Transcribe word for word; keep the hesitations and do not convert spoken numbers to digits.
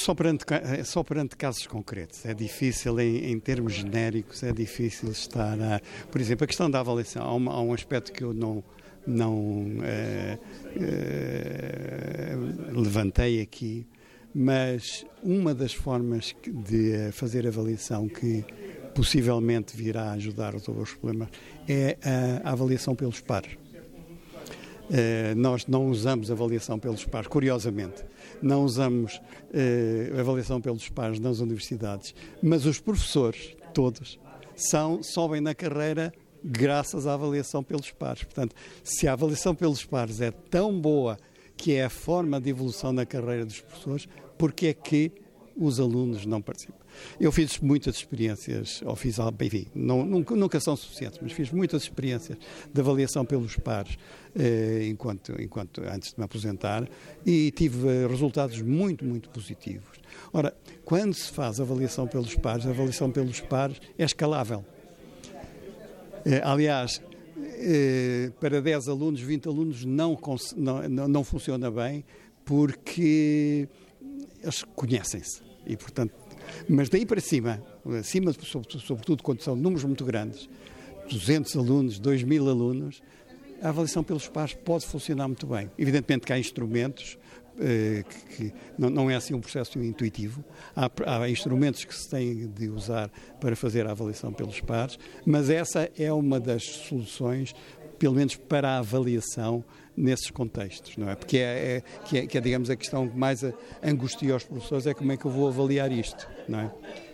só perante, só perante casos concretos. É difícil, em, em termos genéricos, é difícil estar a... Por exemplo, a questão da avaliação, há, uma, há um aspecto que eu não, não eh, eh, levantei aqui, mas uma das formas de fazer avaliação que possivelmente virá ajudar a resolver os problemas é a avaliação pelos pares. Uh, nós não usamos avaliação pelos pares, curiosamente, não usamos uh, avaliação pelos pares nas universidades, mas os professores, todos, são, sobem na carreira graças à avaliação pelos pares. Portanto, se a avaliação pelos pares é tão boa que é a forma de evolução na carreira dos professores, porque é que os alunos não participam? Eu fiz muitas experiências, ou fiz, enfim, não, nunca, nunca são suficientes, mas fiz muitas experiências de avaliação pelos pares eh, enquanto, enquanto, antes de me aposentar, e tive eh, resultados muito, muito positivos. Ora, quando se faz avaliação pelos pares, a avaliação pelos pares é escalável. Eh, aliás, eh, para dez alunos, vinte alunos não, não, não, não funciona bem, porque eles conhecem-se e, portanto, mas daí para cima, acima, sobretudo quando são números muito grandes, duzentos alunos, dois mil alunos, a avaliação pelos pares pode funcionar muito bem. Evidentemente que há instrumentos, eh, que, que não, não é assim um processo intuitivo, há, há instrumentos que se têm de usar para fazer a avaliação pelos pares, mas essa é uma das soluções, pelo menos para a avaliação nesses contextos, não é? Porque é, é, que é, que é, digamos, a questão que mais angustia os professores é como é que eu vou avaliar isto, não é?